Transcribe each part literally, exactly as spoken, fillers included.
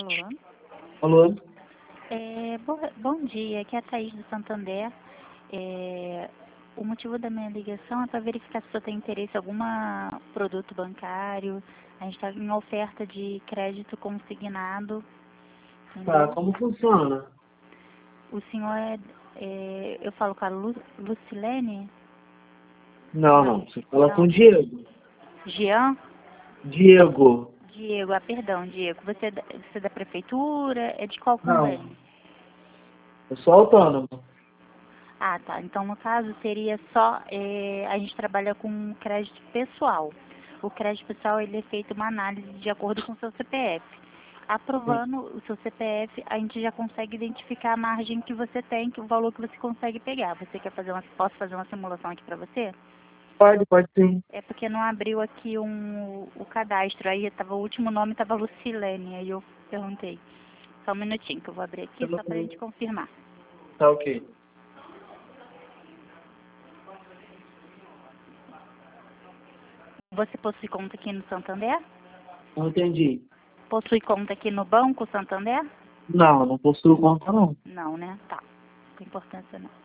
Alô? Alô? É, bo- bom dia, aqui é a Thaís do Santander. É, o motivo da minha ligação é para verificar se o senhor tem interesse em algum produto bancário. A gente está em oferta de crédito consignado. Tá, Entendeu? como funciona? O senhor é, é, eu falo com a Lu, Lucilene? Não, não. Você fala com o Diego. Jean? Diego. Diego, ah, perdão, Diego. Você é da, você é da prefeitura? É de qual Não. convênio? Eu sou autônomo. Ah, tá. Então, no caso, seria só... é, a gente trabalha com crédito pessoal. O crédito pessoal, ele é feito uma análise de acordo com o seu C P F. Aprovando o seu C P F, a gente já consegue identificar a margem que você tem, que o valor que você consegue pegar. Você quer fazer uma... Posso fazer uma simulação aqui para você? Pode, pode sim. É porque não abriu aqui um, o cadastro. Aí tava, o último nome estava Lucilene. Aí eu perguntei. Só um minutinho que eu vou abrir aqui só para a gente confirmar. Tá ok. Você possui conta aqui no Santander? Não entendi. Possui conta aqui no Banco Santander? Não, não possuo conta não. Não, né? Tá. Com importância não.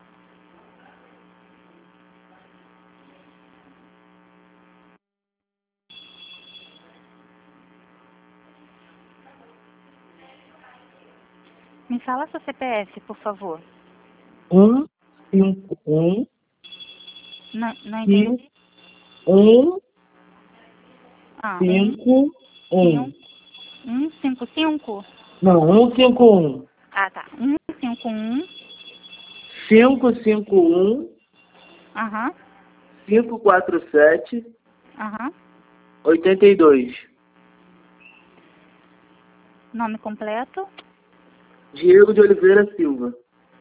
Me fala seu C P F, por favor. Um, cinco, um, Não, não cinco, entendi. um, Ah, um, cinco, um. cinco, um, cinco, cinco? Não, um, cinco, um. Ah, tá. Um, cinco, um. Cinco, cinco, um, Aham, cinco, quatro, sete, aham. oitenta e dois. Nome completo? Diego de Oliveira Silva.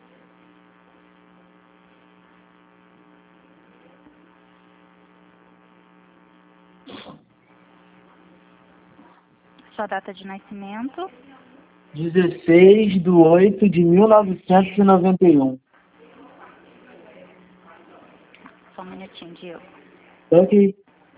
Sua data de nascimento? dezesseis de oito de mil novecentos e noventa e um. Só um minutinho, Diego. Tá ok.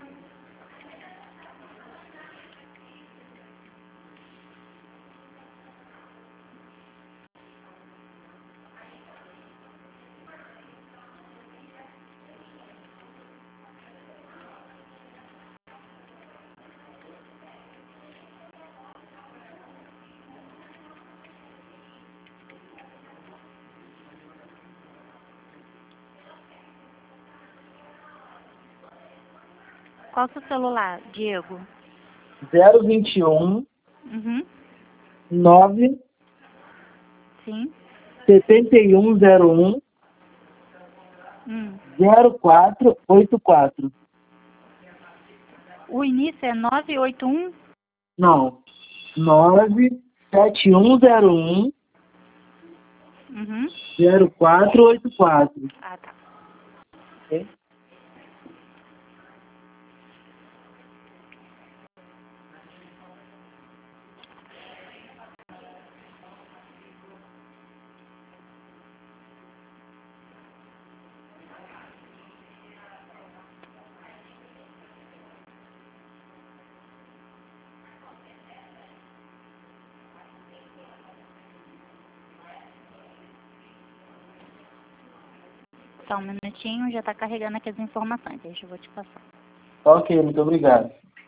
Qual o seu celular, Diego? zero vinte e um, Uhum, nove, sim. setenta e um zero um, Hum. zero quatro oito quatro. O início é nove oito um? Não. nove sete um zero um, Uhum. zero quatro oito quatro. Ah, tá. Ok? Só um minutinho, já tá carregando aqui as informações. Deixa eu vou te passar. Ok, muito obrigado.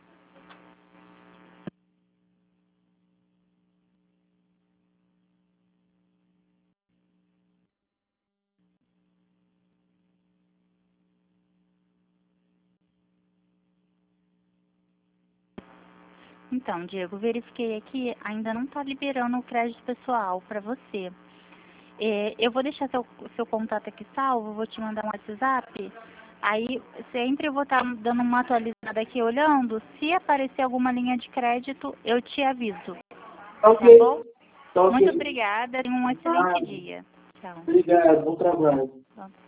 Então, Diego, verifiquei aqui, ainda não está liberando o crédito pessoal para você. É, eu vou deixar seu, seu contato aqui salvo, vou te mandar um WhatsApp. Aí, sempre eu vou estar dando uma atualizada aqui, olhando. Se aparecer alguma linha de crédito, eu te aviso. Ok. Tá bom? Tá ok. Muito obrigada e um excelente Ah, dia. Tchau. obrigado, bom trabalho. Bom.